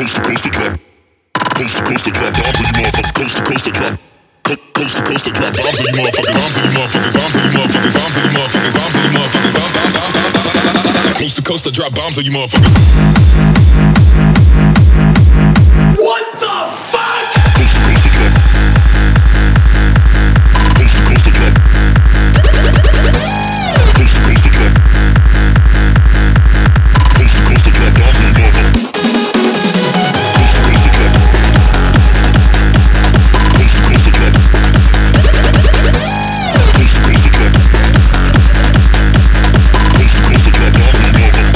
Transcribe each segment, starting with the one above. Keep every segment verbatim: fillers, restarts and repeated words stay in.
Coast to coast to drop. Coast to coast to drop bombs on you motherfuckers. Coast to coast to drop. Coast to coast to drop bombs on you motherfuckers. Bombs on you motherfuckers. Bombs on you motherfuckers. Bombs on you motherfuckers. Bombs on you motherfuckers. Coast to coast to drop bombs on you motherfuckers. What the fuck? Coast to coast to drop. Coast to coast to drop. Coast to coast to drop. Coast to coast to drop bombs on you motherfuckers. Coast to coast to drop. Coast to coast to drop. Coast to coast to drop. Coast to coast to drop bombs on you motherfuckers.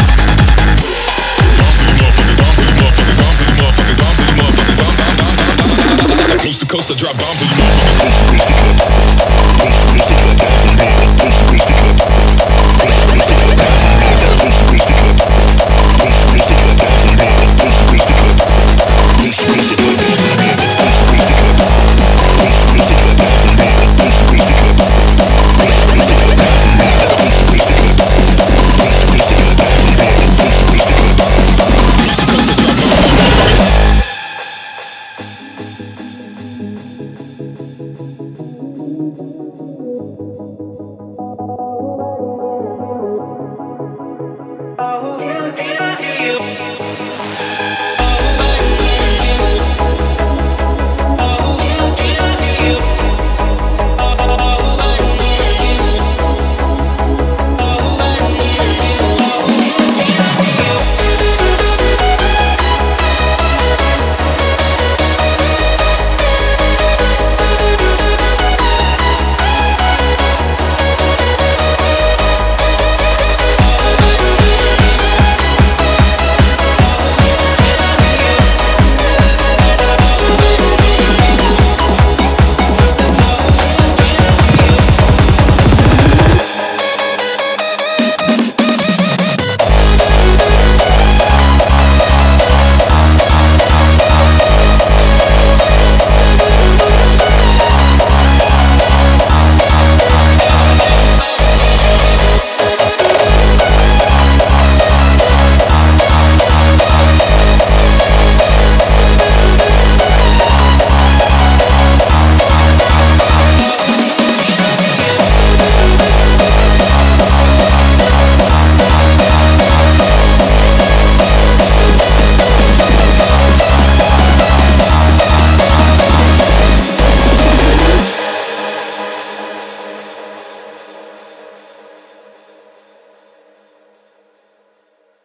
Bombs on you motherfuckers. Bombs on you motherfuckers. Bombs on you motherfuckers. Bombs on you motherfuckers. Coast to coast to drop bombs on you motherfuckers.